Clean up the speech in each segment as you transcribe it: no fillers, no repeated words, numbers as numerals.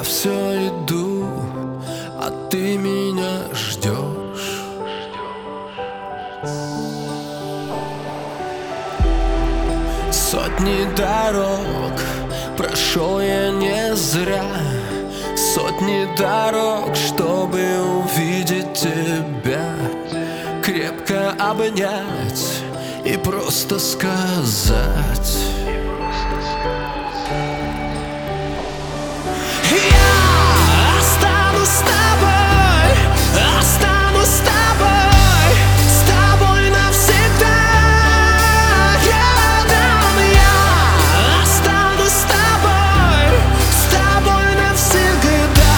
все иду, а ты меня ждешь. Сотни дорог прошел я не зря, сотни дорог, чтобы увидеть тебя, крепко обнять и просто сказать: я останусь с тобой, останусь с тобой, с тобой навсегда. Рядом я останусь с тобой навсегда.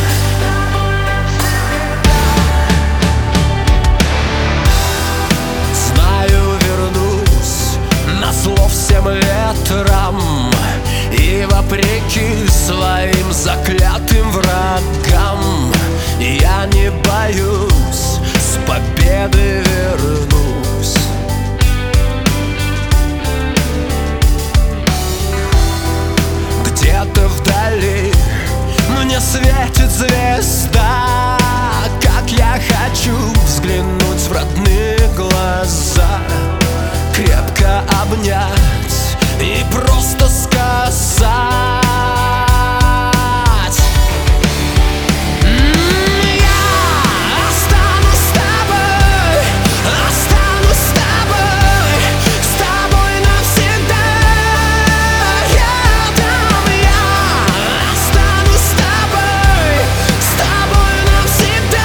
Знаю, вернусь назло всем ветрам и вопреки своим заклятым врагам. Я не боюсь, с победы вернусь. Где-то вдали мне светит звезда, как я хочу взглянуть в родные глаза, крепко обнять и просто сказать: я останусь с тобой, останусь с тобой навсегда. Рядом я останусь с тобой навсегда.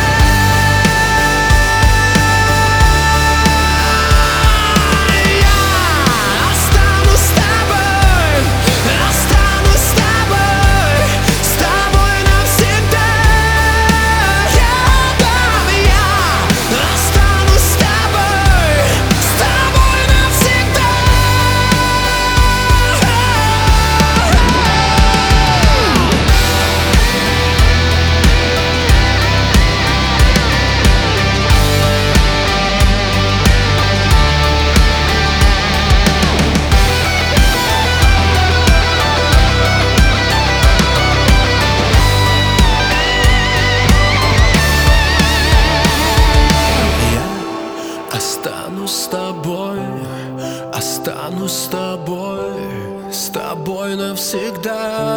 Останусь с тобой навсегда.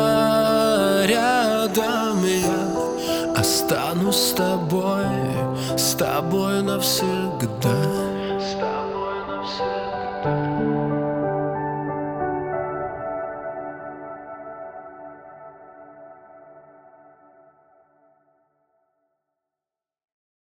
Рядом я останусь с тобой навсегда.